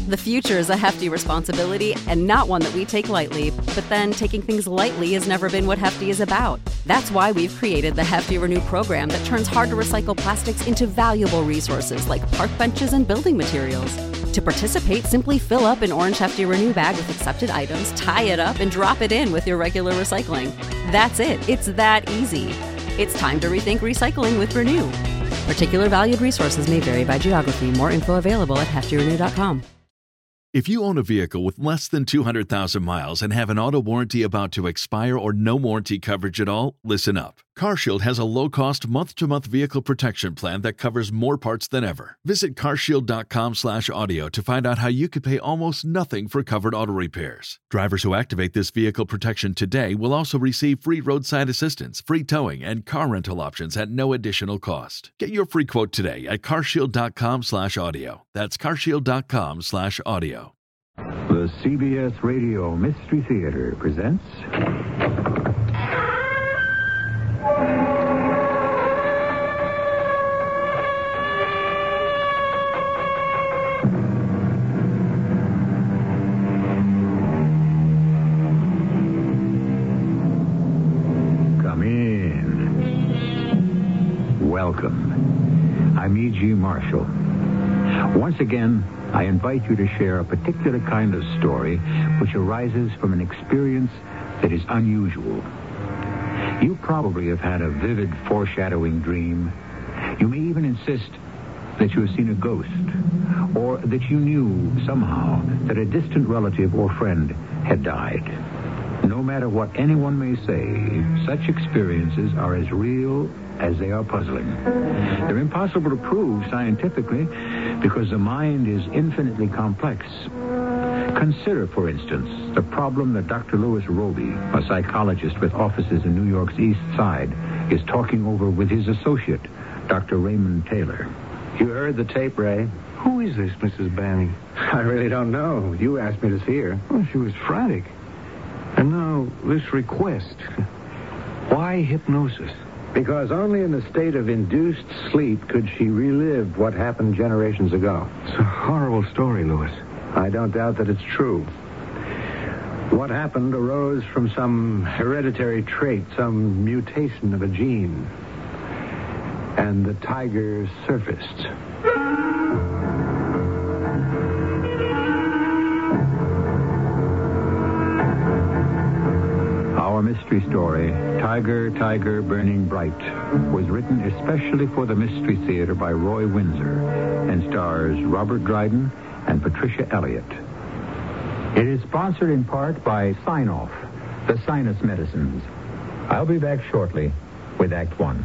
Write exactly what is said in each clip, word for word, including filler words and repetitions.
The future is a hefty responsibility and not one that we take lightly, but then taking things lightly has never been what Hefty is about. That's why we've created the Hefty Renew program that turns hard-to-recycle plastics into valuable resources like park benches and building materials. To participate, simply fill up an orange Hefty Renew bag with accepted items, tie it up, and drop it in with your regular recycling. That's it. It's that easy. It's time to rethink recycling with Renew. Particular valued resources may vary by geography. More info available at hefty renew dot com. If you own a vehicle with less than two hundred thousand miles and have an auto warranty about to expire or no warranty coverage at all, listen up. CarShield has a low-cost month-to-month vehicle protection plan that covers more parts than ever. Visit carshield.com slash audio to find out how you could pay almost nothing for covered auto repairs. Drivers who activate this vehicle protection today will also receive free roadside assistance, free towing, and car rental options at no additional cost. Get your free quote today at carshield.com slash audio. That's carshield.com slash audio. The C B S Radio Mystery Theater presents... Come in. Welcome. I'm E G. Marshall. Once again, I invite you to share a particular kind of story which arises from an experience that is unusual. You probably have had a vivid foreshadowing dream. You may even insist that you have seen a ghost, or that you knew somehow that a distant relative or friend had died. No matter what anyone may say, such experiences are as real as they are puzzling. They're impossible to prove scientifically because the mind is infinitely complex. Consider, for instance, the problem that Doctor Louis Roby, a psychologist with offices in New York's East Side, is talking over with his associate, Doctor Raymond Taylor. You heard the tape, Ray. Who is this Missus Banning? I really don't know. You asked me to see her. Well, she was frantic. And now, this request. Why hypnosis? Because only in the state of induced sleep could she relive what happened generations ago. It's a horrible story, Louis. I don't doubt that it's true. What happened arose from some hereditary trait, some mutation of a gene. And the tiger surfaced. Our mystery story, Tiger, Tiger, Burning Bright, was written especially for the Mystery Theater by Roy Windsor and stars Robert Dryden and Patricia Elliott. It is sponsored in part by Sign-Off, the sinus medicines. I'll be back shortly with Act One.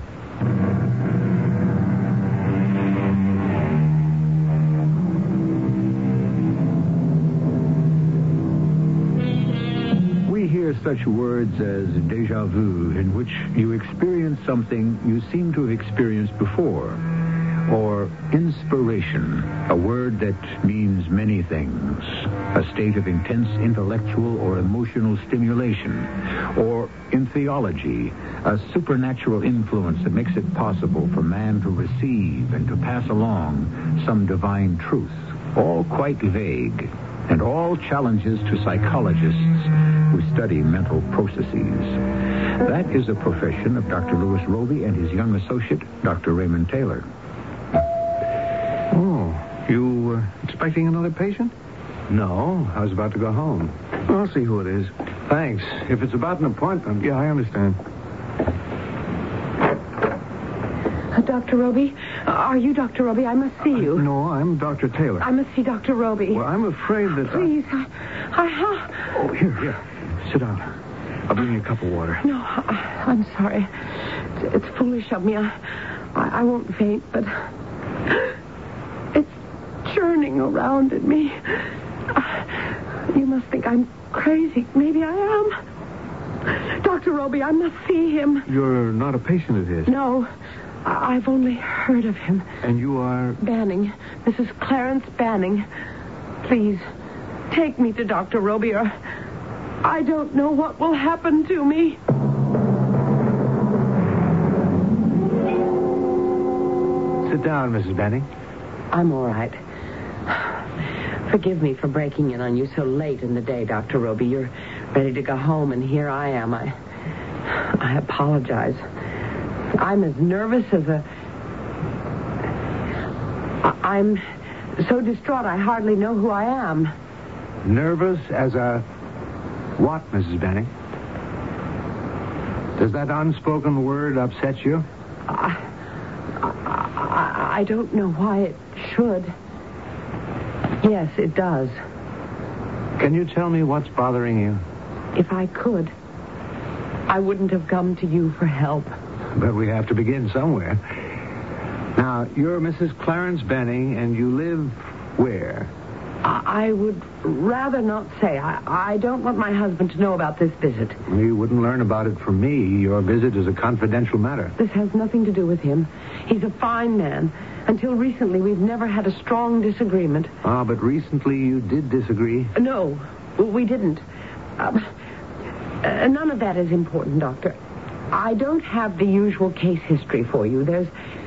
Such words as déjà vu, in which you experience something you seem to have experienced before, or inspiration, a word that means many things, a state of intense intellectual or emotional stimulation, or in theology, a supernatural influence that makes it possible for man to receive and to pass along some divine truth, all quite vague, and all challenges to psychologists who study mental processes. That is the profession of Doctor Louis Roby and his young associate, Doctor Raymond Taylor. Oh, you uh, expecting another patient? No, I was about to go home. I'll see who it is. Thanks. If it's about an appointment... Yeah, I understand. Uh, Doctor Roby? Are you Doctor Roby? I must see you. Uh, no, I'm Doctor Taylor. I must see Doctor Roby. Well, I'm afraid that... Please, I... I, I... Oh, here, here. Sit down. I'll bring you a cup of water. No, I, I'm sorry. It's, it's foolish of me. I, I, I won't faint, but... It's churning around in me. You must think I'm crazy. Maybe I am. Doctor Roby, I must see him. You're not a patient of his? No. I- I've only heard of him. And you are... Banning. Missus Clarence Banning. Please, take me to Doctor Roby, or I don't know what will happen to me. Sit down, Missus Banning. I'm all right. Forgive me for breaking in on you so late in the day, Doctor Roby. You're ready to go home, and here I am. I, I apologize. I'm as nervous as a... I- I'm so distraught I hardly know who I am. Nervous as a what, Missus Benning? Does that unspoken word upset you? I, I, I don't know why it should. Yes, it does. Can you tell me what's bothering you? If I could, I wouldn't have come to you for help. But we have to begin somewhere. Now, you're Missus Clarence Benning, and you live where? I, I would rather not say. I, I don't want my husband to know about this visit. You wouldn't learn about it from me. Your visit is a confidential matter. This has nothing to do with him. He's a fine man. Until recently, we've never had a strong disagreement. Ah, but recently you did disagree. No, we didn't. Uh, uh, none of that is important, Doctor. I don't have the usual case history for you. There's...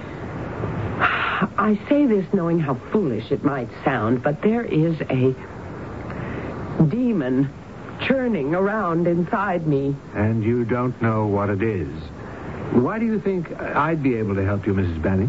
I say this knowing how foolish it might sound, but there is a demon churning around inside me. And you don't know what it is. Why do you think I'd be able to help you, Missus Benning?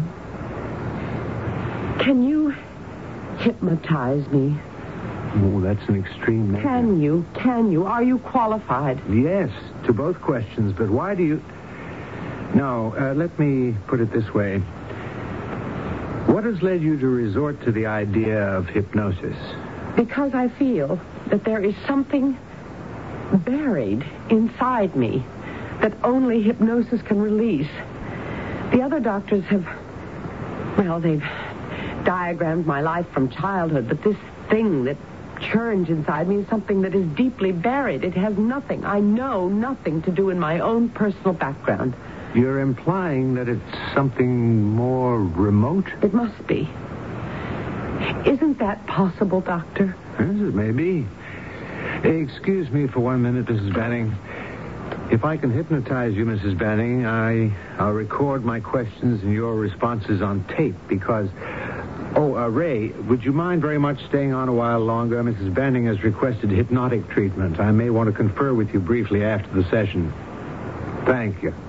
Can you hypnotize me? Oh, that's an extreme measure. Can you? Can you? Are you qualified? Yes, to both questions, but why do you... No, uh, let me put it this way. What has led you to resort to the idea of hypnosis? Because I feel that there is something buried inside me that only hypnosis can release. The other doctors have... Well, they've diagrammed my life from childhood, but this thing that churns inside me is something that is deeply buried. It has nothing, I know, nothing to do in my own personal background. You're implying that it's something more remote? It must be. Isn't that possible, Doctor? Yes, it may be. Hey, excuse me for one minute, Missus Banning. If I can hypnotize you, Missus Banning, I, I'll record my questions and your responses on tape because... Oh, uh, Ray, would you mind very much staying on a while longer? Missus Banning has requested hypnotic treatment. I may want to confer with you briefly after the session. Thank you.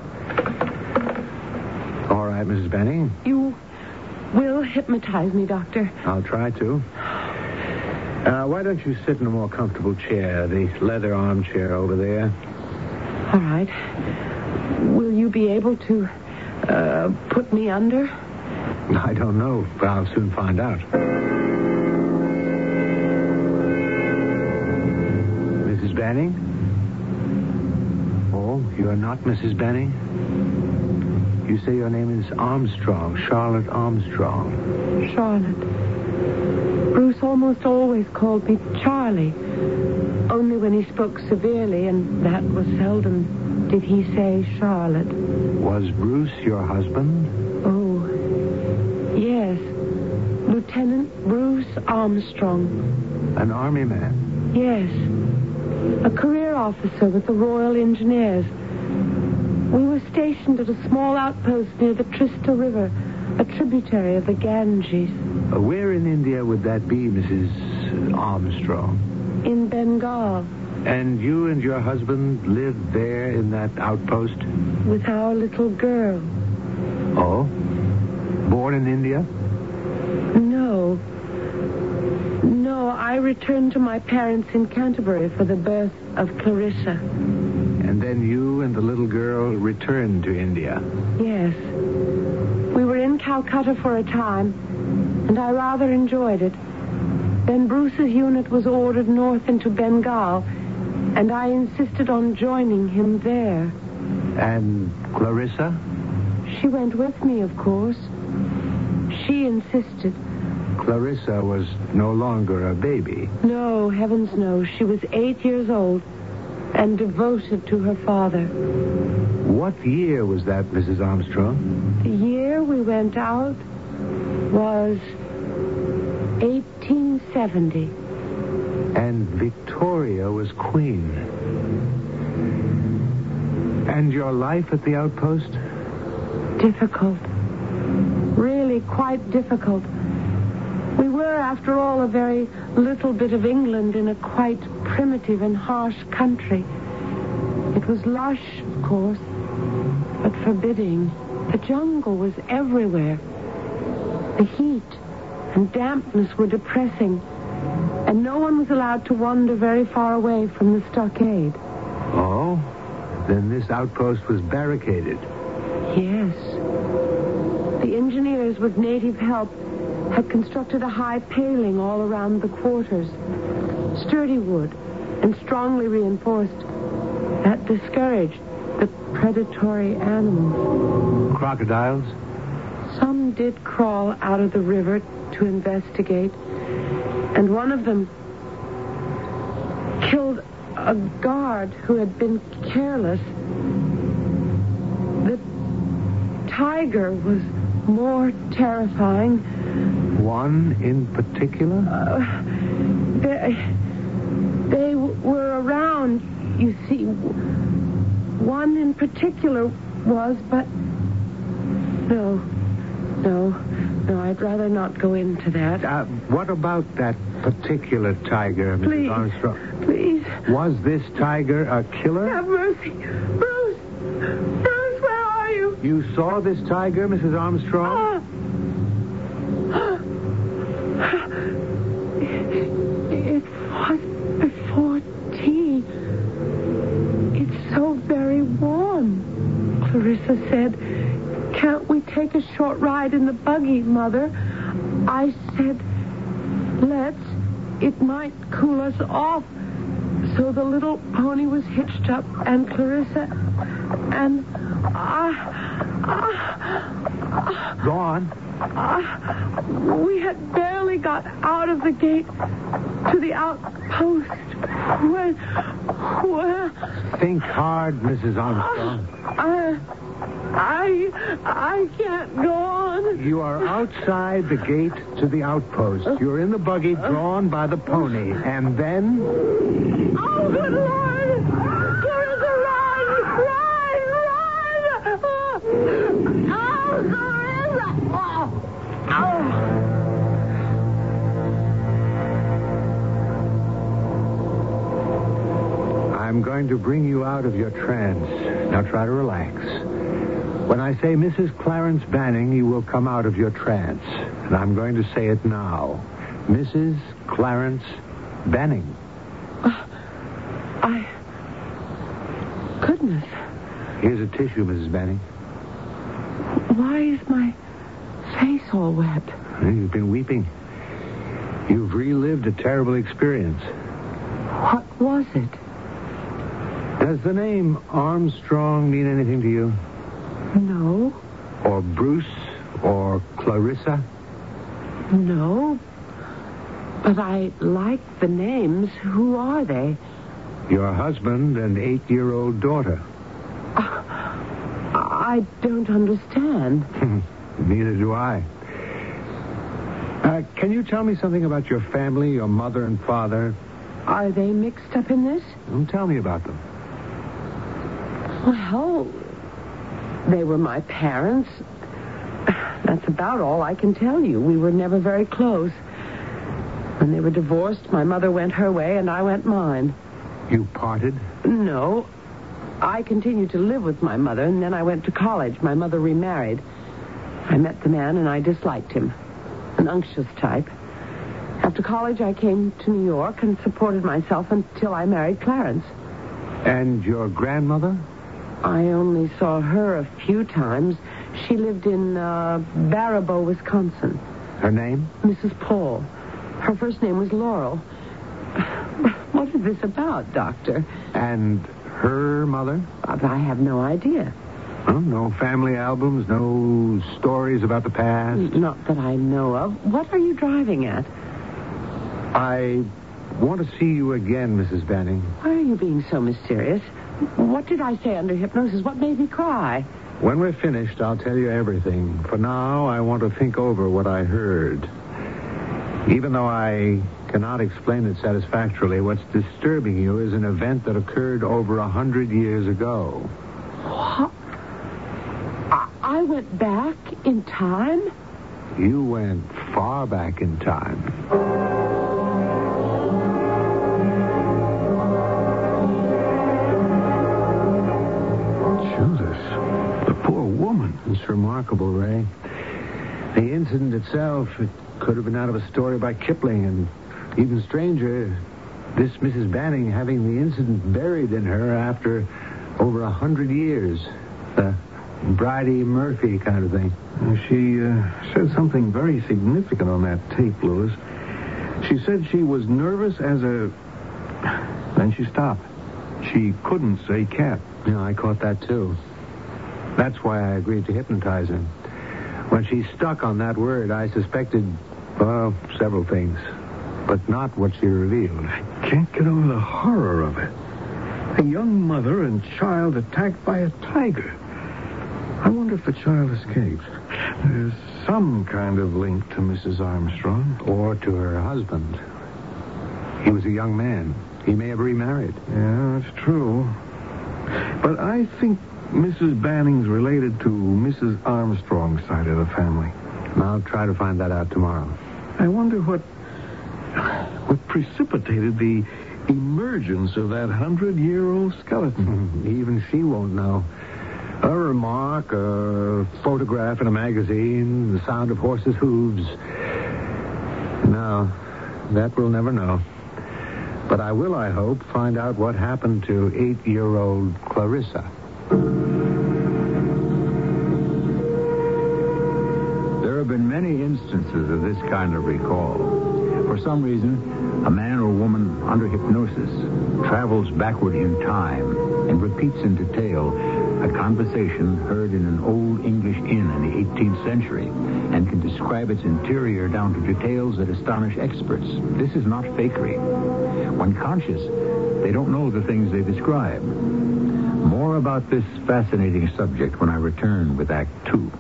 All right, Missus Banning. You will hypnotize me, Doctor. I'll try to. Uh, why don't you sit in a more comfortable chair, the leather armchair over there? All right. Will you be able to uh, put me under? I don't know, but I'll soon find out. Missus Banning? Oh, you're not Missus Banning? You say your name is Armstrong, Charlotte Armstrong. Charlotte. Bruce almost always called me Charlie. Only when he spoke severely, and that was seldom, did he say Charlotte. Was Bruce your husband? Oh, yes. Lieutenant Bruce Armstrong. An army man? Yes. A career officer with the Royal Engineers. We were stationed at a small outpost near the Trista River, a tributary of the Ganges. Uh, where in India would that be, Missus Armstrong? In Bengal. And you and your husband lived there in that outpost? With our little girl. Oh? Born in India? No. No, I returned to my parents in Canterbury for the birth of Clarissa. And then you and the little girl returned to India? Yes. We were in Calcutta for a time, and I rather enjoyed it. Then Bruce's unit was ordered north into Bengal, and I insisted on joining him there. And Clarissa? She went with me, of course. She insisted. Clarissa was no longer a baby. No, heavens no. She was eight years old and devoted to her father. What year was that, Missus Armstrong? The year we went out was eighteen seventy. And Victoria was queen. And your life at the outpost? Difficult. Really quite difficult. We were after all, a very little bit of England in a quite primitive and harsh country. It was lush, of course, but forbidding. The jungle was everywhere. The heat and dampness were depressing, and no one was allowed to wander very far away from the stockade. Oh? Then this outpost was barricaded. Yes. The engineers, with native help, had constructed a high paling all around the quarters. Sturdy wood and strongly reinforced. That discouraged the predatory animals. Crocodiles? Some did crawl out of the river to investigate, and one of them killed a guard who had been careless. The tiger was more terrifying. One in particular? Uh, they, they were around, you see. One in particular was, but no, no, no, I'd rather not go into that. Uh, what about that particular tiger, Missus Please, Armstrong? please. Was this tiger a killer? Have mercy. Bruce! Bruce, where are you? You saw this tiger, Missus Armstrong? Ah. It was before tea. It's so very warm, Clarissa said. Can't we take a short ride in the buggy, Mother? I said, let's. It might cool us off. So the little pony was hitched up, and Clarissa and I... Uh, uh, Go on. Uh, we had barely got out of the gate to the outpost when... when Think hard, Missus Armstrong. I... I... I can't go on. You are outside the gate to the outpost. You're in the buggy drawn by the pony. And then... Oh, good Lord! Clarissa, run! Run! Run! Oh, Clarissa! Oh! Oh! I'm going to bring you out of your trance. Now try to relax. When I say Missus Clarence Banning, you will come out of your trance. And I'm going to say it now. Missus Clarence Banning. Uh, I... Goodness. Here's a tissue, Missus Banning. Why is my face all wet? You've been weeping. You've relived a terrible experience. What was it? Does the name Armstrong mean anything to you? No. Or Bruce? Or Clarissa? No. But I like the names. Who are they? Your husband and eight-year-old daughter. Uh, I don't understand. Neither do I. Uh, can you tell me something about your family, your mother and father? Are they mixed up in this? Well, tell me about them. Well, they were my parents. That's about all I can tell you. We were never very close. When they were divorced, my mother went her way and I went mine. You parted? No. I continued to live with my mother, and then I went to college. My mother remarried. I met the man, and I disliked him. An unctuous type. After college, I came to New York and supported myself until I married Clarence. And your grandmother? I only saw her a few times. She lived in uh, Baraboo, Wisconsin. Her name? Missus Paul. Her first name was Laurel. What is this about, Doctor? And her mother? I have no idea. Oh, no family albums, no stories about the past? Not that I know of. What are you driving at? I want to see you again, Missus Banning. Why are you being so mysterious? What did I say under hypnosis? What made me cry? When we're finished, I'll tell you everything. For now, I want to think over what I heard. Even though I cannot explain it satisfactorily, what's disturbing you is an event that occurred over a hundred years ago. What? I, I went back in time? you went far back in time. Judas, the poor woman. It's remarkable, Ray. The incident itself, it could have been out of a story by Kipling, and even stranger, this Missus Banning having the incident buried in her after over a hundred years. The Bridie Murphy kind of thing. She uh, said something very significant on that tape, Lewis. She said she was nervous as a... Then she stopped. She couldn't say cat. Yeah, I caught that, too. That's why I agreed to hypnotize her. When she stuck on that word, I suspected, well, several things. But not what she revealed. I can't get over the horror of it. A young mother and child attacked by a tiger. I wonder if the child escaped. There's some kind of link to Missus Armstrong. Or to her husband. He was a young man. He may have remarried. Yeah, that's true. But I think Missus Banning's related to Missus Armstrong's side of the family. I'll try to find that out tomorrow. I wonder what... what precipitated the emergence of that hundred-year-old skeleton. Even she won't know. A remark, a photograph in a magazine, the sound of horses' hooves. No, that we'll never know. But I will, I hope, find out what happened to eight-year-old Clarissa. There have been many instances of this kind of recall. For some reason, a man or woman under hypnosis travels backward in time and repeats in detail a conversation heard in an old English inn in the eighteenth century and can describe its interior down to details that astonish experts. This is not fakery. When conscious, they don't know the things they describe. More about this fascinating subject when I return with Act Two.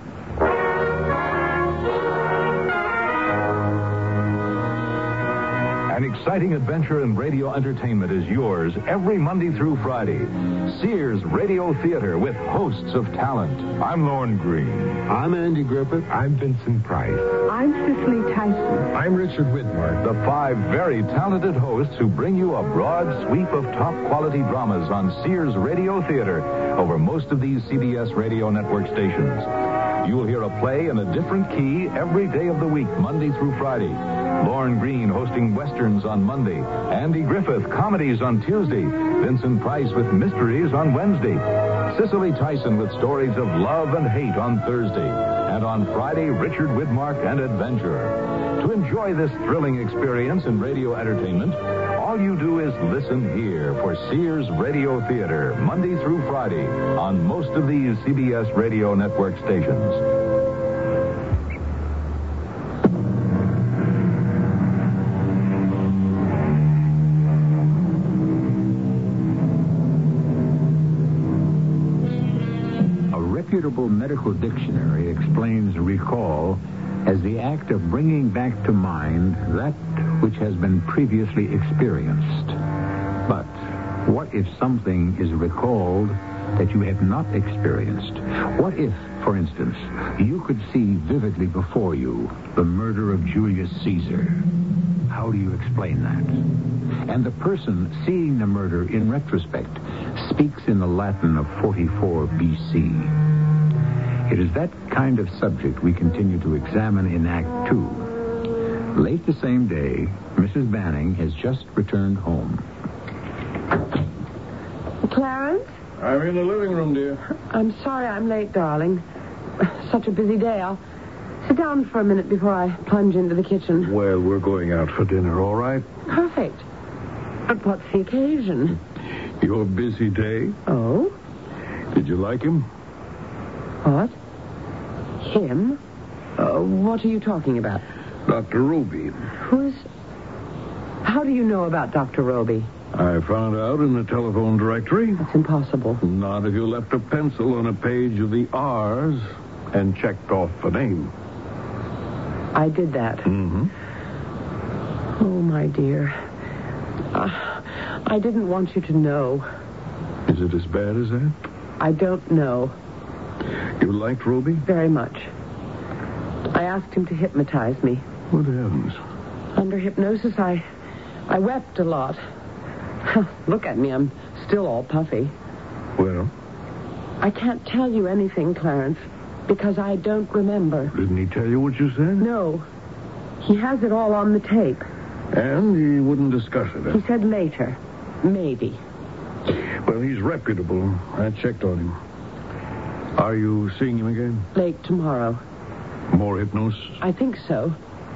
An exciting adventure in radio entertainment is yours every Monday through Friday. Sears Radio Theater with hosts of talent. I'm Lorne Green. I'm Andy Griffith. I'm Vincent Price. I'm Cicely Tyson. I'm Richard Whitmore. The five very talented hosts who bring you a broad sweep of top-quality dramas on Sears Radio Theater over most of these C B S radio network stations. You'll hear a play in a different key every day of the week, Monday through Friday. Lorne Green hosting westerns on Monday. Andy Griffith, comedies on Tuesday. Vincent Price with mysteries on Wednesday. Cicely Tyson with stories of love and hate on Thursday. And on Friday, Richard Widmark and adventure. To enjoy this thrilling experience in radio entertainment, all you do is listen here for Sears Radio Theater, Monday through Friday, on most of these C B S radio network stations. Reputable medical dictionary explains recall as the act of bringing back to mind that which has been previously experienced. But what if something is recalled that you have not experienced? What if, for instance, you could see vividly before you the murder of Julius Caesar? How do you explain that? And the person seeing the murder in retrospect speaks in the Latin of forty-four B C. It is that kind of subject we continue to examine in Act Two. Late the same day, Missus Banning has just returned home. Clarence? I'm in the living room, dear. I'm sorry I'm late, darling. Such a busy day. I'll sit down for a minute before I plunge into the kitchen. Well, we're going out for dinner, all right? Perfect. But what's the occasion? Your busy day. Oh? Did you like him? What? Him? Uh, what are you talking about? Doctor Roby. Who's... How do you know about Doctor Roby? I found out in the telephone directory. That's impossible. Not if you left a pencil on a page of the R's and checked off a name. I did that. Mm-hmm. Oh, my dear. Uh, I didn't want you to know. Is it as bad as that? I don't know. You liked Roby? Very much. I asked him to hypnotize me. What heavens? Under hypnosis, I, I wept a lot. Look at me, I'm still all puffy. Well? I can't tell you anything, Clarence, because I don't remember. Didn't he tell you what you said? No. He has it all on the tape. And he wouldn't discuss it, huh? He said later. Maybe. Well, he's reputable. I checked on him. Are you seeing him again? Late tomorrow. More hypnosis? I think so.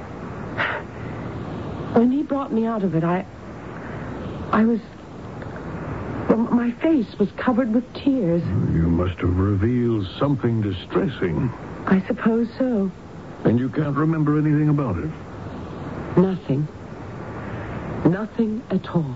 When he brought me out of it, I... I was... Well, my face was covered with tears. You must have revealed something distressing. I suppose so. And you can't remember anything about it? Nothing. Nothing at all.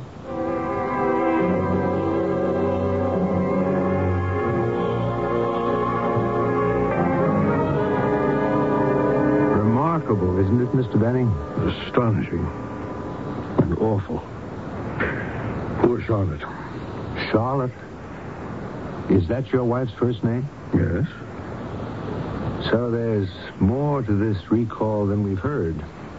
Remarkable, isn't it, Mister Benning? Astonishing. And awful. Poor Charlotte. Charlotte? Is that your wife's first name? Yes. So there's more to this recall than we've heard.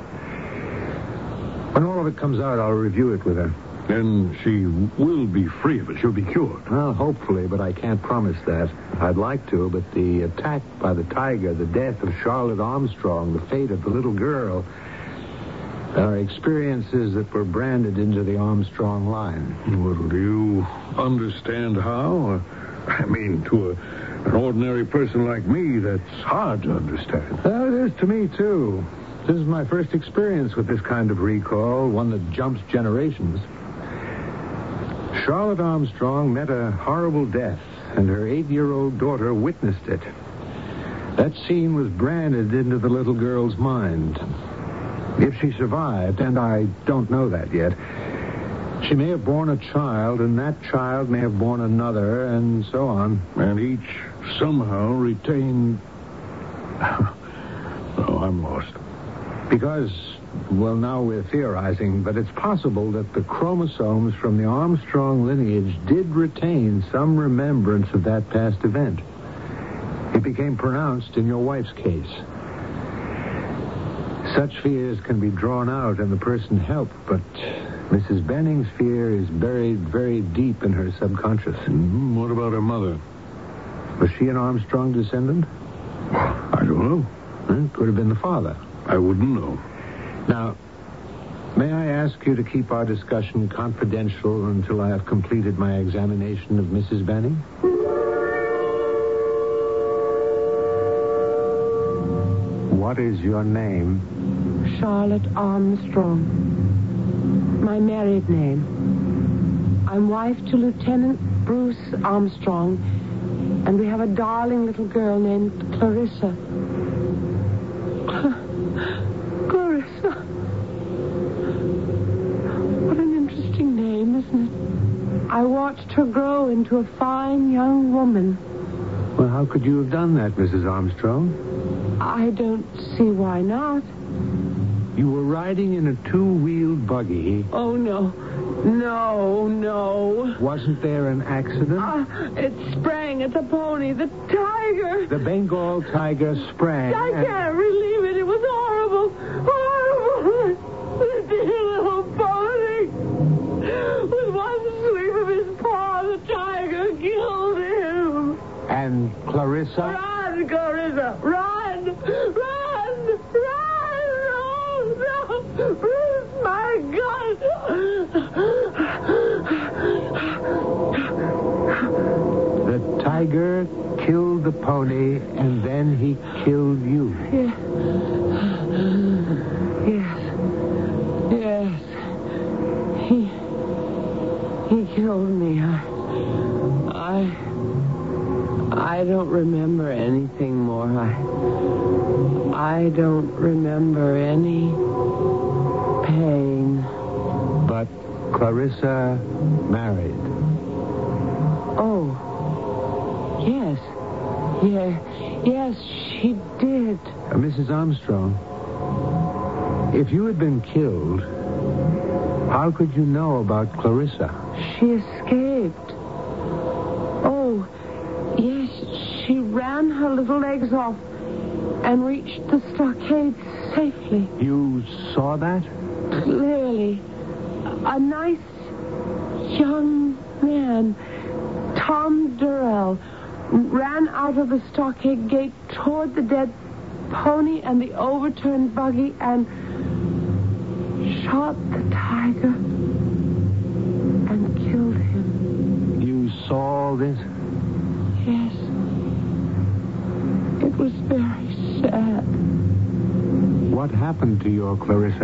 When all of it comes out, I'll review it with her. And she will be free of it. She'll be cured. Well, hopefully, but I can't promise that. I'd like to, but the attack by the tiger, the death of Charlotte Armstrong, the fate of the little girl, are experiences that were branded into the Armstrong line. Well, do you understand how? I mean, to a, an ordinary person like me, that's hard to understand. Well, it is to me, too. This is my first experience with this kind of recall, one that jumps generations. Charlotte Armstrong met a horrible death, and her eight-year-old daughter witnessed it. That scene was branded into the little girl's mind. If she survived, and I don't know that yet, she may have borne a child, and that child may have borne another, and so on. And each somehow retained... Oh, I'm lost. Because, well, now we're theorizing, but it's possible that the chromosomes from the Armstrong lineage did retain some remembrance of that past event. It became pronounced in your wife's case. Such fears can be drawn out and the person helped, but Missus Benning's fear is buried very deep in her subconscious. Mm-hmm. What about her mother? Was she an Armstrong descendant? I don't know. It could have been the father. I wouldn't know. Now, may I ask you to keep our discussion confidential until I have completed my examination of Missus Benning? What is your name? Charlotte Armstrong. My married name. I'm wife to Lieutenant Bruce Armstrong, and we have a darling little girl named Clarissa. Clarissa. What an interesting name, isn't it? I watched her grow into a fine young woman. Well, how could you have done that, Missus Armstrong? I don't see why not. You were riding in a two-wheeled buggy. Oh, no. No, no. Wasn't there an accident? Uh, it sprang at the pony, the tiger. The Bengal tiger sprang. I and... can't relieve it. It was horrible. Horrible. The dear little pony. With one sweep of his paw, the tiger killed him. And Clarissa? Run, Clarissa. Run. Run. Run. No, no. Bruce, my God. The tiger killed the pony, and then he killed you. Yes. Yes. Yes. He... He killed me. I... I... I don't remember anything more. I... I don't remember any pain. But Clarissa married. Oh. Yes. Yeah. Yes, she did. Uh, Missus Armstrong, if you had been killed, how could you know about Clarissa? She escaped. Oh, yes, she ran her little legs off and reached the stockade safely. You saw that? Clearly. A nice young man, Tom Durrell, ran out of the stockade gate toward the dead pony and the overturned buggy and shot the tiger and killed him. You saw this? Yes. It was very sad. What happened to your Clarissa?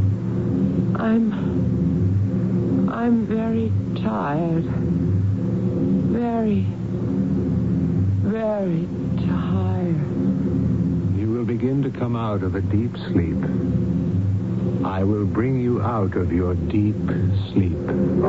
I'm... I'm very tired. Very, very tired. You will begin to come out of a deep sleep. I will bring you out of your deep sleep.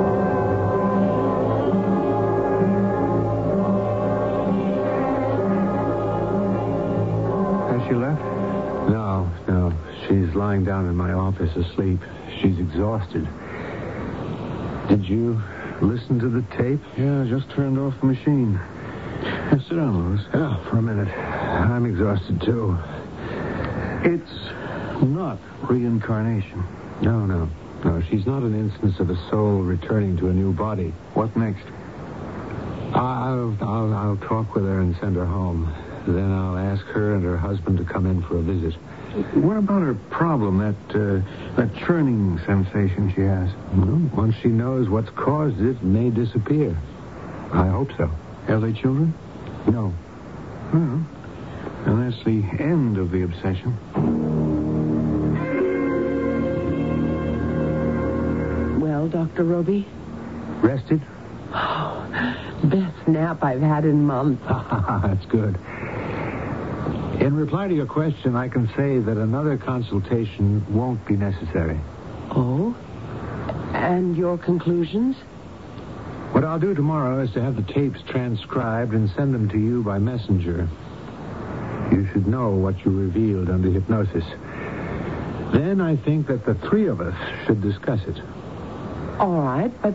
Has she left? No, no. She's lying down in my office asleep. She's exhausted. Did you listen to the tape? Yeah, I just turned off the machine. Yeah, sit down, Louis. Yeah, for a minute. I'm exhausted, too. It's not reincarnation. No, no. No, she's not an instance of a soul returning to a new body. What next? I'll, I'll, I'll talk with her and send her home. Then I'll ask her and her husband to come in for a visit. What about her problem, that uh, that churning sensation she has? Well, once she knows what's caused it, it may disappear. I hope so. Have they children? No. Well, and that's the end of the obsession. Well, Doctor Roby? Rested? Oh, best nap I've had in months. That's good. In reply to your question, I can say that another consultation won't be necessary. Oh? And your conclusions? What I'll do tomorrow is to have the tapes transcribed and send them to you by messenger. You should know what you revealed under hypnosis. Then I think that the three of us should discuss it. All right, but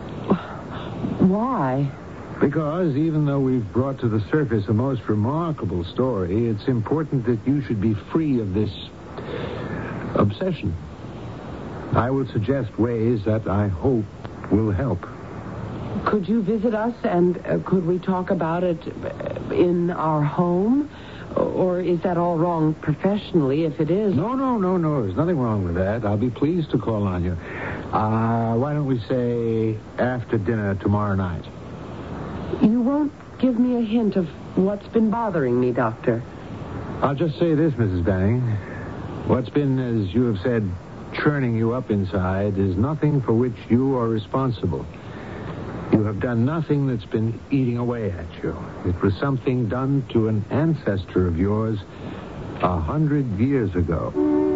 why? Because even though we've brought to the surface a most remarkable story, it's important that you should be free of this obsession. I will suggest ways that I hope will help. Could you visit us and uh, could we talk about it in our home? Or is that all wrong professionally if it is? No, no, no, no. There's nothing wrong with that. I'll be pleased to call on you. Uh, why don't we say after dinner tomorrow night? You won't give me a hint of what's been bothering me, Doctor. I'll just say this, Missus Banning. What's been, as you have said, churning you up inside is nothing for which you are responsible. You have done nothing that's been eating away at you. It was something done to an ancestor of yours a hundred years ago.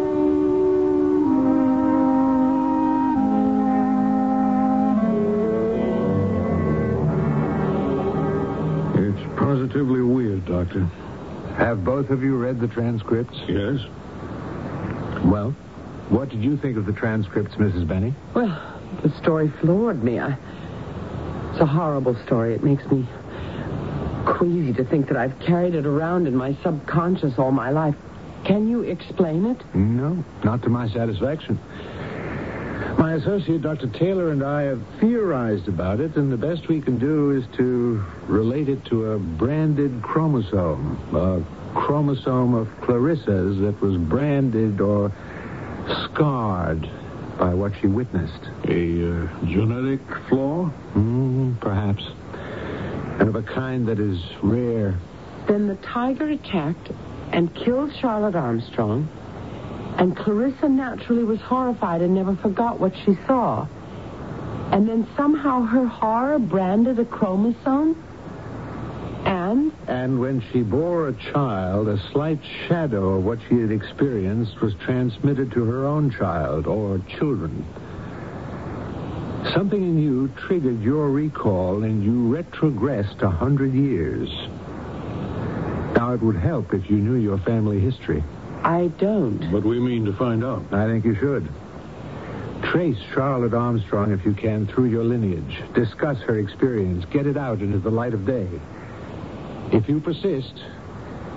It's positively weird, Doctor. Have both of you read the transcripts? Yes. Well, what did you think of the transcripts, Missus Benny? Well, the story floored me. I... It's a horrible story. It makes me queasy to think that I've carried it around in my subconscious all my life. Can you explain it? No, not to my satisfaction. My associate, Doctor Taylor, and I have theorized about it, and the best we can do is to relate it to a branded chromosome, a chromosome of Clarissa's that was branded or scarred by what she witnessed. A uh, genetic flaw? Mm, perhaps. And of a kind that is rare. Then the tiger attacked and killed Charlotte Armstrong, and Clarissa naturally was horrified and never forgot what she saw. And then somehow her horror branded a chromosome? And? And when she bore a child, a slight shadow of what she had experienced was transmitted to her own child or children. Something in you triggered your recall, and you retrogressed a hundred years. Now, it would help if you knew your family history. I don't. But we mean to find out. I think you should. Trace Charlotte Armstrong, if you can, through your lineage. Discuss her experience. Get it out into the light of day. If you persist,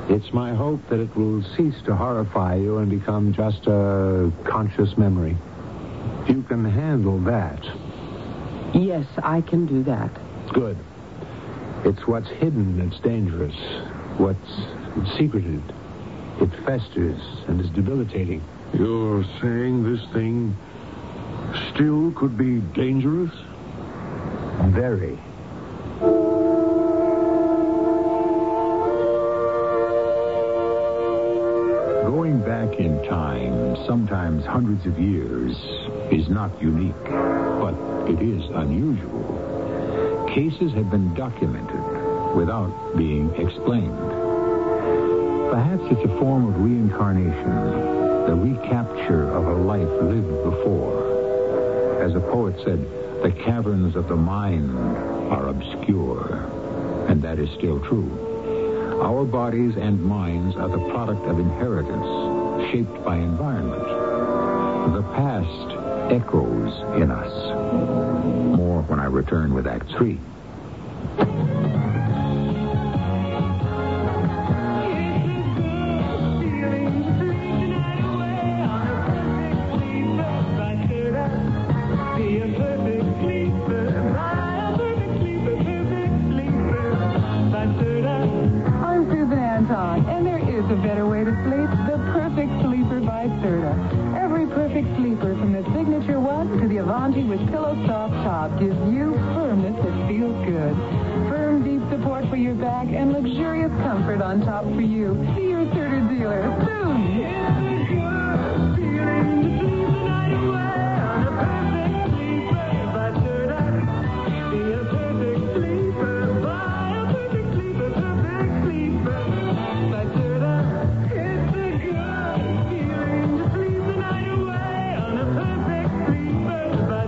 It's my hope that it will cease to horrify you and become just a conscious memory. You can handle that. Yes, I can do that. Good. It's what's hidden that's dangerous. What's secreted. It festers and is debilitating. You're saying this thing still could be dangerous? Very. Going back in time, sometimes hundreds of years, is not unique, but it is unusual. Cases have been documented without being explained. Perhaps it's a form of reincarnation, the recapture of a life lived before. As a poet said, the caverns of the mind are obscure, and that is still true. Our bodies and minds are the product of inheritance, shaped by environment. The past echoes in us. More when I return with Act Three. With Pillow Soft Top gives you firmness that feels good. Firm, deep support for your back and luxurious comfort on top for you. See your Serta dealer soon. It's a good feeling to sleep the night away on a perfect sleeper by Serta. Be a perfect sleeper, buy a perfect sleeper, perfect sleeper by Serta. It's a good feeling to sleep the night away on a perfect sleeper.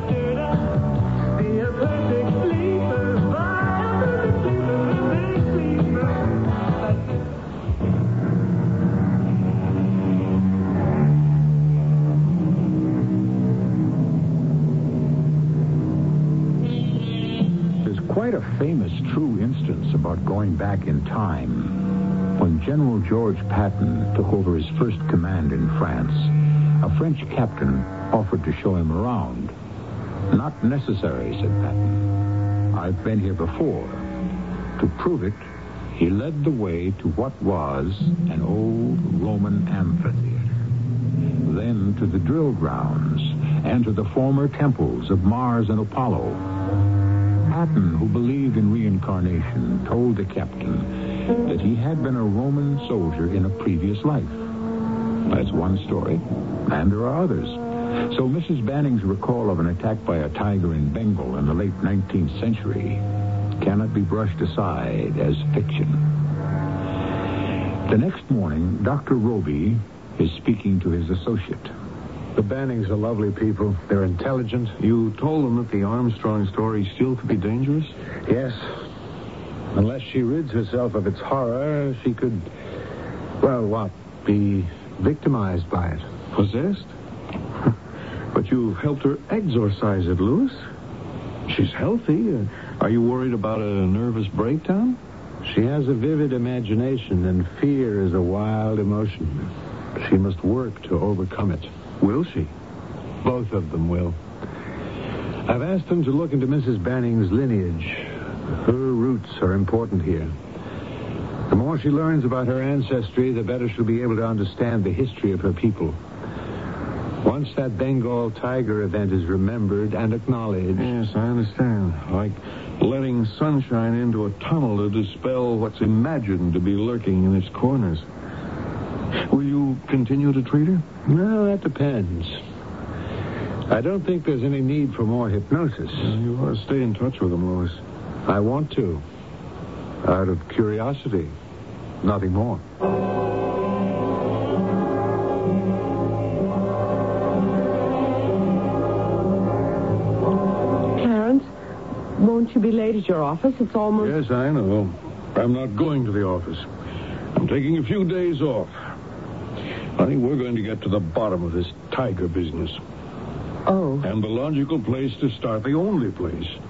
Quite a famous true instance about going back in time. When General George Patton took over his first command in France, a French captain offered to show him around. Not necessary, said Patton. I've been here before. To prove it, he led the way to what was an old Roman amphitheater. Then to the drill grounds and to the former temples of Mars and Apollo. Patton, who believed in reincarnation, told the captain that he had been a Roman soldier in a previous life. That's one story, and there are others. So Missus Banning's recall of an attack by a tiger in Bengal in the late nineteenth century cannot be brushed aside as fiction. The next morning, Doctor Roby is speaking to his associate. The Bannings are lovely people. They're intelligent. You told them that the Armstrong story still could be dangerous? Yes. Unless she rids herself of its horror, she could, well, what, be victimized by it. Possessed? But you've helped her exorcise it, Louis. She's healthy. Uh, are you worried about a nervous breakdown? She has a vivid imagination, and fear is a wild emotion. She must work to overcome it. Will she? Both of them will. I've asked them to look into Missus Banning's lineage. Her roots are important here. The more she learns about her ancestry, the better she'll be able to understand the history of her people. Once that Bengal tiger event is remembered and acknowledged... Yes, I understand. Like letting sunshine into a tunnel to dispel what's imagined to be lurking in its corners. Will you continue to treat her? Well, that depends. I don't think there's any need for more hypnosis. Well, you ought to stay in touch with them, Louis. I want to. Out of curiosity. Nothing more. Clarence, won't you be late at your office? It's almost... Yes, I know. I'm not going to the office. I'm taking a few days off. I think we're going to get to the bottom of this tiger business. Oh. And the logical place to start, the only place,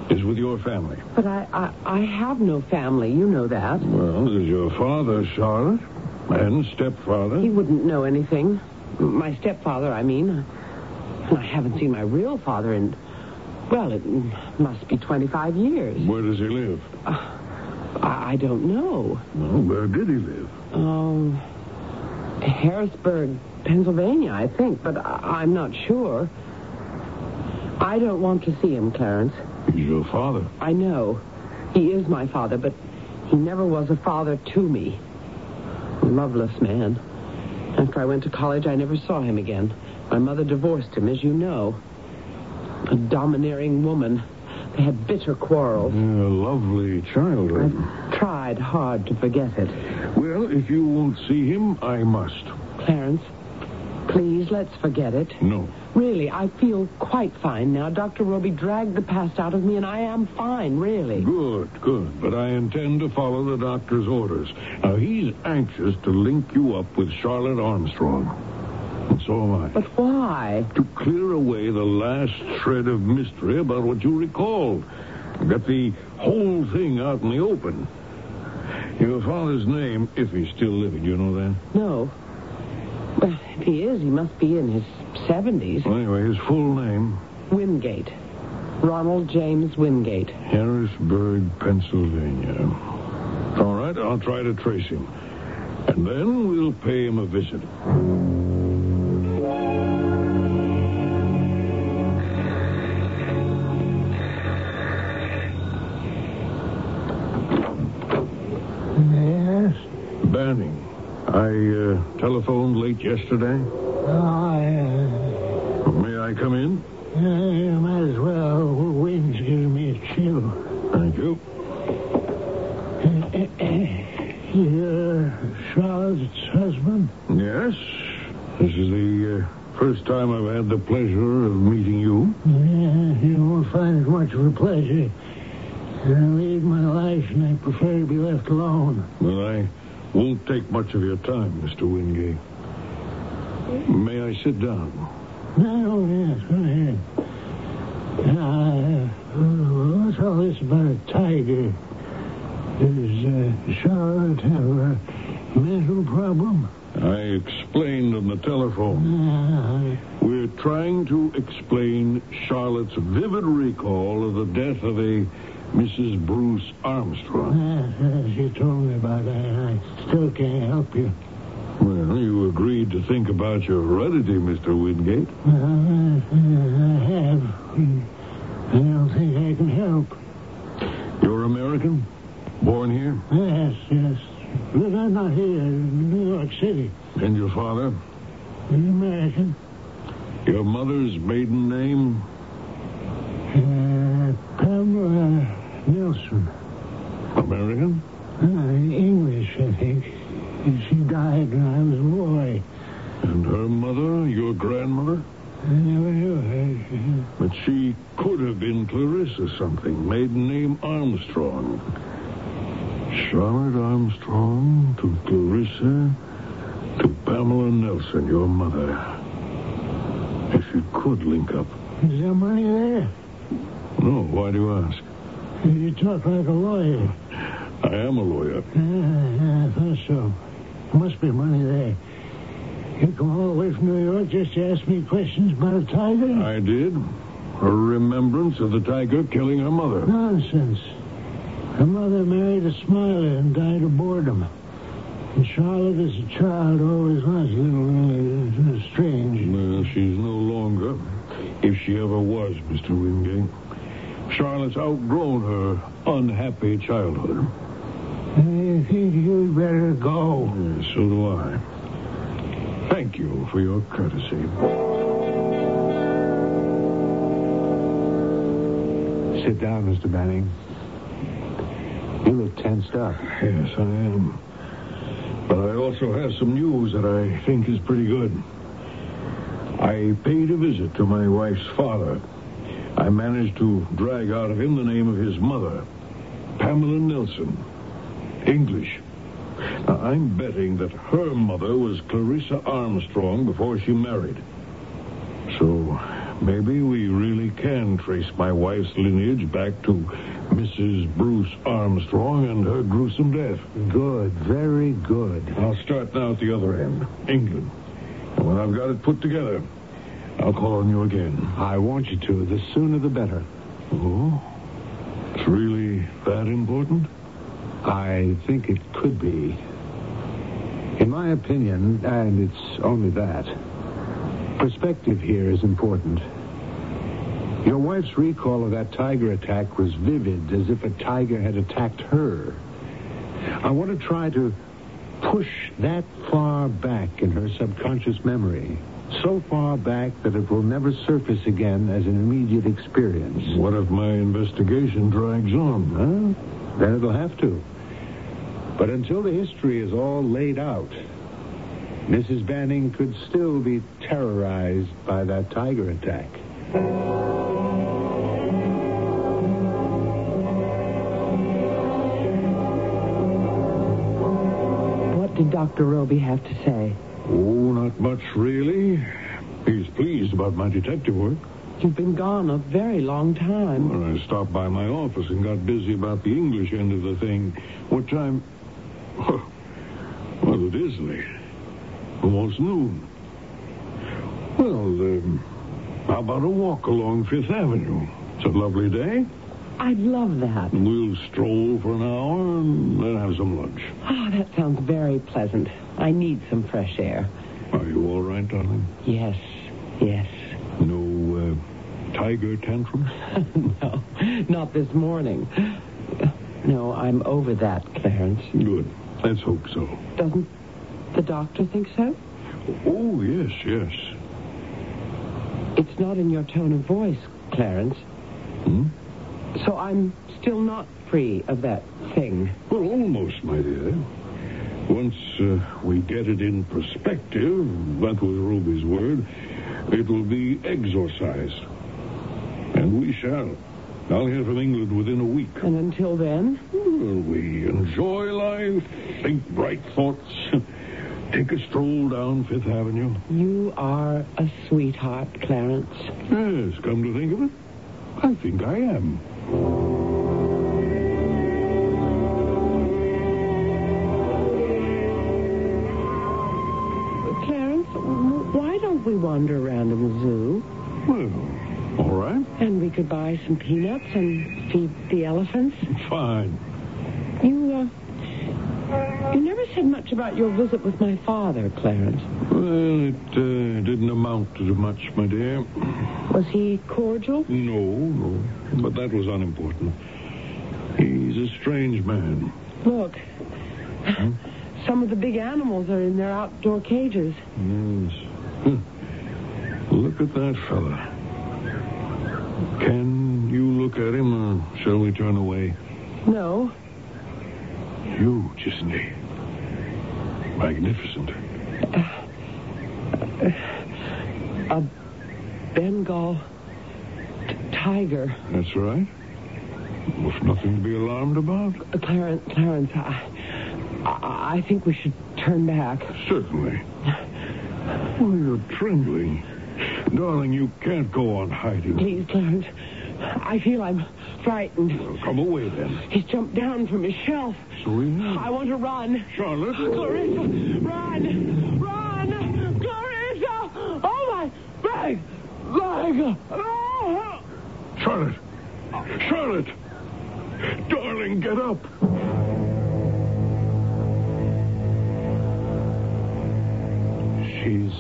is with your family. But I, I, I have no family. You know that. Well, there's your father, Charlotte, and stepfather. He wouldn't know anything. My stepfather, I mean. I haven't seen my real father in, well, it must be twenty-five years. Where does he live? Uh, I, I don't know. Well, where did he live? Um, Harrisburg, Pennsylvania, I think, but I, I'm not sure. I don't want to see him, Clarence. He's your father. I know. He is my father, but he never was a father to me. A loveless man. After I went to college, I never saw him again. My mother divorced him, as you know. A domineering woman. They had bitter quarrels. A lovely childhood. I've tried hard to forget it. Well, if you won't see him, I must. Clarence, please, let's forget it. No. Really, I feel quite fine now. Doctor Roby dragged the past out of me, and I am fine, really. Good, good. But I intend to follow the doctor's orders. Now, he's anxious to link you up with Charlotte Armstrong. And so am I. But why? To clear away the last shred of mystery about what you recalled. Get the whole thing out in the open. Your father's name, if he's still living, you know that? No. Well, if he is, he must be in his seventies. Well, anyway, his full name? Wingate. Ronald James Wingate. Harrisburg, Pennsylvania. All right, I'll try to trace him. And then we'll pay him a visit. Banning. I uh, telephoned late yesterday. Oh, yeah. May I come in? Uh, you might as well. The wind's giving me a chill. Thank you. You're Charlotte's husband? Yes. This is the uh, first time I've had the pleasure of meeting you. Yeah, you won't find it much of a pleasure. I lead my life, and I prefer to be left alone. Well, I won't take much of your time, Mister Wingate. May I sit down? No, yes, go ahead. Uh, what's all this about a tiger? Does uh, Charlotte have a mental problem? I explained on the telephone. Uh, We're trying to explain Charlotte's vivid recall of the death of a Missus Bruce Armstrong. uh, you told me about that. I still can't help you. Well, you agreed to think about your heredity, Mister Wingate. Uh, I have. I don't think I can help. You're American? Born here? Yes, yes. But I'm not here in New York City. And your father? An American. Your mother's maiden name? Uh, Pamela Nelson. American? Uh, English, I think. She died when I was a boy. And her mother, your grandmother? I never knew her. But she could have been Clarissa something. Maiden name Armstrong. Charlotte Armstrong to Clarissa to Pamela Nelson, your mother. If you could link up. Is there money there? No, why do you ask? You talk like a lawyer. I am a lawyer. Uh, I thought so. There must be money there. You come all the way from New York just to ask me questions about a tiger? I did. A remembrance of the tiger killing her mother. Nonsense. Her mother married a smiler and died of boredom. And Charlotte, as a child, always was a little uh, strange. Well, she's no longer, if she ever was, Mister Wingate. Charlotte's outgrown her unhappy childhood. I think you'd better go. Yeah, so do I. Thank you for your courtesy. Sit down, Mister Banning. You look tensed up. Yes, I am. But I also have some news that I think is pretty good. I paid a visit to my wife's father. I managed to drag out of him the name of his mother, Pamela Nelson. English. Now, I'm betting that her mother was Clarissa Armstrong before she married. So, maybe we really can trace my wife's lineage back to Missus Bruce Armstrong and her gruesome death. Good, very good. I'll start now at the other end, England. And when I've got it put together, I'll call on you again. I want you to. The sooner the better. Oh? It's really that important? I think it could be. In my opinion, and it's only that, perspective here is important. Your wife's recall of that tiger attack was vivid, as if a tiger had attacked her. I want to try to push that far back in her subconscious memory, so far back that it will never surface again as an immediate experience. What if my investigation drags on? Huh? Then it'll have to. But until the history is all laid out, Missus Banning could still be terrorized by that tiger attack. What did Doctor Roby have to say? Oh, not much, really. He's pleased about my detective work. You've been gone a very long time. Well, I stopped by my office and got busy about the English end of the thing. What time... Well, it is late. Almost noon. Well, um, how about a walk along Fifth Avenue? It's a lovely day. I'd love that. We'll stroll for an hour and then have some lunch. Oh, that sounds very pleasant. I need some fresh air. Are you all right, darling? Yes, yes. No uh, tiger tantrums? No, not this morning. No, I'm over that, Clarence. Good. Let's hope so. Doesn't the doctor think so? Oh, yes, yes. It's not in your tone of voice, Clarence. Hmm? So I'm still not free of that thing. Well, almost, my dear. Once uh, we get it in perspective, that was Ruby's word, it will be exorcised. And we shall. I'll hear from England within a week. And until then? Well, we enjoy life, think bright thoughts, take a stroll down Fifth Avenue. You are a sweetheart, Clarence. Yes, come to think of it, I think I am. Clarence, why don't we wander around in the zoo? Well, all right. And we could buy some peanuts and feed the elephants. Fine. You, uh, you never said much about your visit with my father, Clarence. Well, it uh, didn't amount to much, my dear. Was he cordial? No, no. But that was unimportant. He's a strange man. Look. Hmm? Some of the big animals are in their outdoor cages. Yes. Look at that fella. Can you look at him, or shall we turn away? No. Huge, isn't he? Magnificent. Uh, uh, a Bengal t- tiger. That's right. With nothing to be alarmed about. Uh, Clarence, Clarence, I, I, I think we should turn back. Certainly. Oh, you're trembling. Darling, you can't go on hiding. Please, Clarence. I feel I'm frightened. Well, come away, then. He's jumped down from his shelf. So he has. I want to run. Charlotte? Clarissa, run! Run! Clarissa! Oh, my leg! Leg! Oh! Charlotte! Charlotte! Darling, get up! She's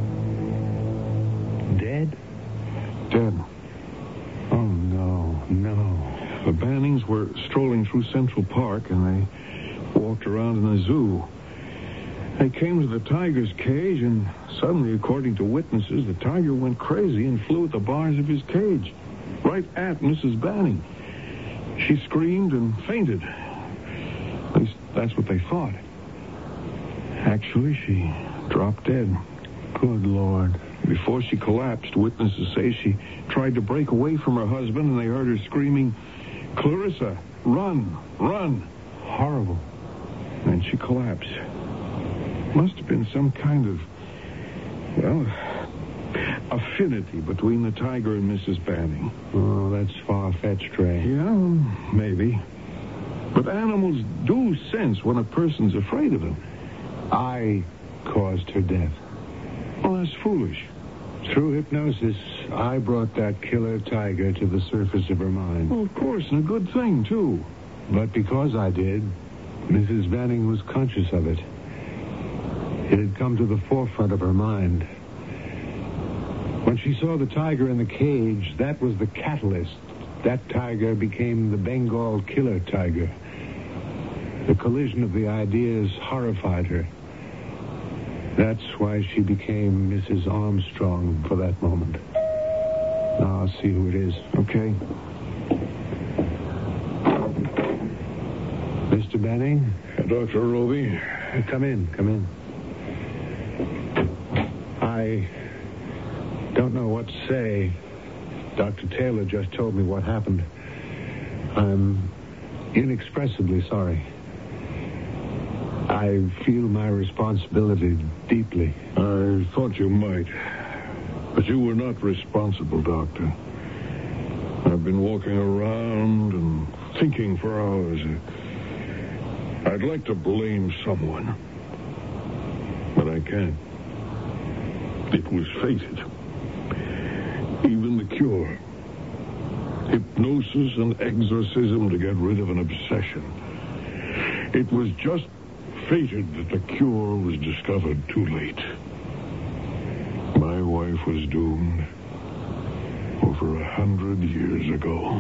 dead? Dead. Oh, no, no. The Bannings were strolling through Central Park, and they walked around in the zoo. They came to the tiger's cage, and suddenly, according to witnesses, the tiger went crazy and flew at the bars of his cage, right at Missus Banning. She screamed and fainted. At least that's what they thought. Actually, she dropped dead. Good Lord. Before she collapsed, witnesses say she tried to break away from her husband, and they heard her screaming, "Clarissa, run, run." Horrible. And she collapsed. Must have been some kind of, well, a affinity between the tiger and Missus Banning. Oh, that's far-fetched, Ray. Yeah, maybe. But animals do sense when a person's afraid of them. I caused her death. Well, that's foolish. Through hypnosis, I brought that killer tiger to the surface of her mind. Well, of course, and a good thing, too. But because I did, Missus Banning was conscious of it. It had come to the forefront of her mind. When she saw the tiger in the cage, that was the catalyst. That tiger became the Bengal killer tiger. The collision of the ideas horrified her. That's why she became Missus Armstrong for that moment. Now I'll see who it is. Okay. Mister Banning? Uh, Doctor Roby? Come in, come in. I don't know what to say. Doctor Taylor just told me what happened. I'm inexpressibly sorry. I feel my responsibility deeply. I thought you might. But you were not responsible, Doctor. I've been walking around and thinking for hours. I'd like to blame someone. But I can't. It was fated. Even the cure. Hypnosis and exorcism to get rid of an obsession. It was just fated that the cure was discovered too late. My wife was doomed over a hundred years ago.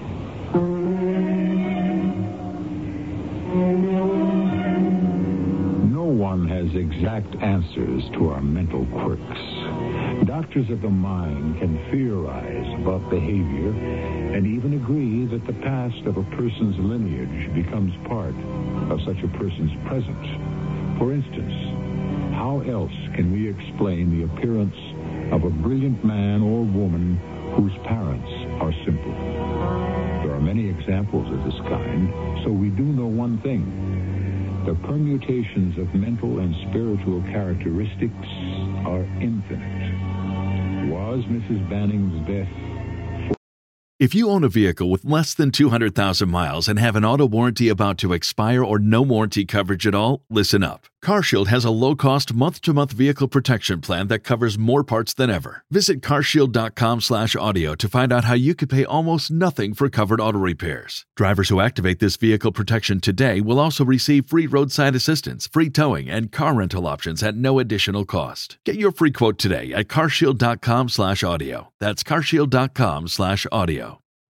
No one has exact answers to our mental quirks. Doctors of the mind can theorize about behavior and even agree that the past of a person's lineage becomes part of such a person's present. For instance, how else can we explain the appearance of a brilliant man or woman whose parents are simple? There are many examples of this kind, so we do know one thing. The permutations of mental and spiritual characteristics are infinite. Was Missus Banning's death... If you own a vehicle with less than two hundred thousand miles and have an auto warranty about to expire or no warranty coverage at all, listen up. CarShield has a low-cost month-to-month vehicle protection plan that covers more parts than ever. Visit carshield.com slash audio to find out how you could pay almost nothing for covered auto repairs. Drivers who activate this vehicle protection today will also receive free roadside assistance, free towing, and car rental options at no additional cost. Get your free quote today at carshield.com slash audio. That's carshield.com slash audio.